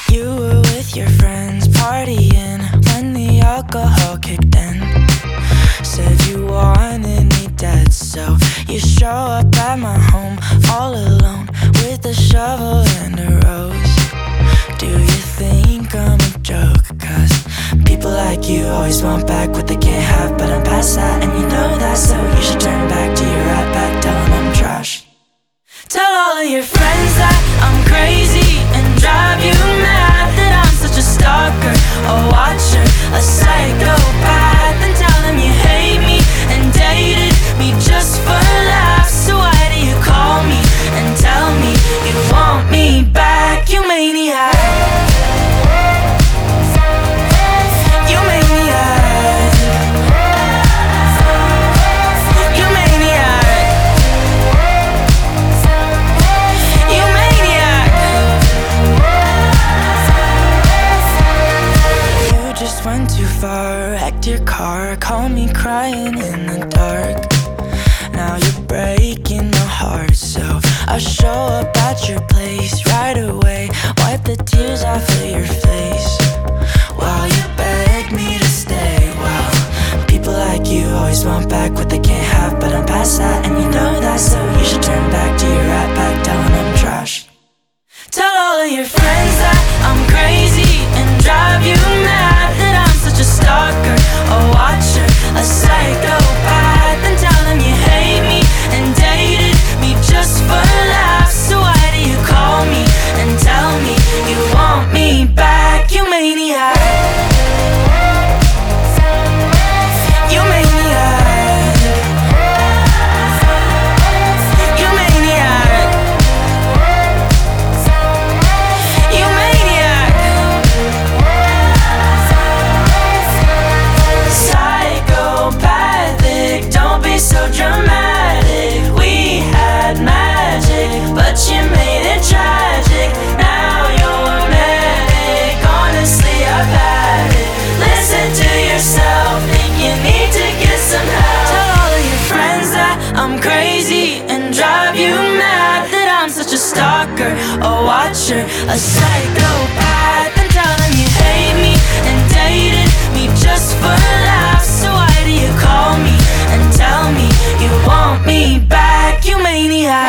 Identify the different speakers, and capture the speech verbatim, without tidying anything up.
Speaker 1: You were with your friends partying when the alcohol kicked in. Said you wanted me dead, so you show up at my home all alone with a shovel and a rose. Do you think I'm a joke? Cause people like you always want back what they can't have, but I'm past that and you know that, so you should turn back to your right back, tell them I'm trash. Tell all of your friends that I'm crazy and drive you mad, that I'm such a stalker, a watcher, a psychopath, and tell them you hate me and dated me just for laughs. So why do you call me and tell me you want me back? You maniac. You maniac. You maniac. You maniac. You just went too far, wrecked your car, called me crying in the dark. Now you're breaking my heart, so I'll show up at your place right away, wipe the tears off of your face while you beg me to stay. Well, people like you always want back what they can't have, but I'm past that and you know that, so you should turn back to your right back, tell them I'm trash. Tell all of your friends that I'm crazy and drive you mad, that I'm such a stalker, a watcher, a psychopath, and tell them you hate me and dated me just for laughs. So why do you call me and tell me you want me back? You maniac. You maniac. You maniac. You maniac. Psychopathic, don't be so dramatic. We had magic, but you made it tragic. Now you're manic, honestly I've had it. Listen to yourself, think you need to get some help. Tell all of your friends that I'm crazy and drive you mad, that I'm such a stalker, a watcher, a psychopath, and tell them you hate me and dated me just for laughs. So why do you call me and tell me you want me back? You maniac.